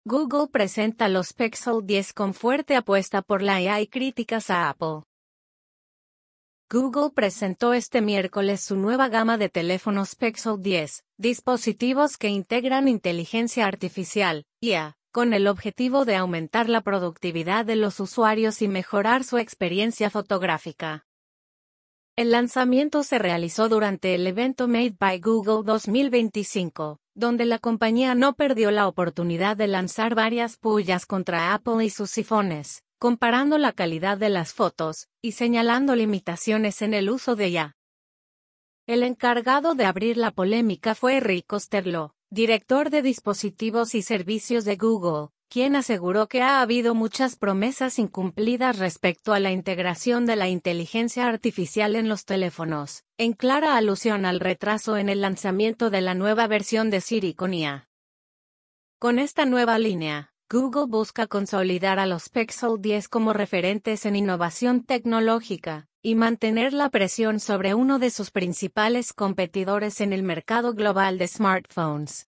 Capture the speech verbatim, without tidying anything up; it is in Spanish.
Google presenta los Pixel diez con fuerte apuesta por la A I y críticas a Apple. Google presentó este miércoles su nueva gama de teléfonos Pixel diez, dispositivos que integran inteligencia artificial, I A, con el objetivo de aumentar la productividad de los usuarios y mejorar su experiencia fotográfica. El lanzamiento se realizó durante el evento Made by Google dos mil veinticinco, donde la compañía no perdió la oportunidad de lanzar varias pullas contra Apple y sus iPhones, comparando la calidad de las fotos y señalando limitaciones en el uso de I A. El encargado de abrir la polémica fue Rick Osterlo, director de dispositivos y servicios de Google, quien aseguró que ha habido muchas promesas incumplidas respecto a la integración de la inteligencia artificial en los teléfonos, en clara alusión al retraso en el lanzamiento de la nueva versión de Siri con I A. Con esta nueva línea, Google busca consolidar a los Pixel diez como referentes en innovación tecnológica, y mantener la presión sobre uno de sus principales competidores en el mercado global de smartphones.